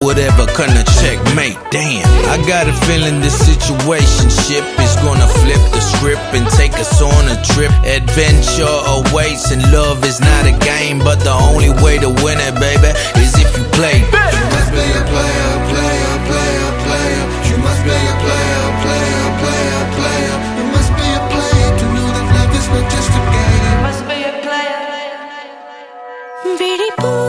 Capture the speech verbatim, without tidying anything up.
whatever kind of checkmate. Damn, I got a feeling this situationship is gonna flip the script and take us on a trip. Adventure awaits and love is not a game, but the only way to win it, baby, is if you play. You must be a player, player, player, player. You must be a player, player, player, player. You must be a player to know that love is not just a game. You must be a player.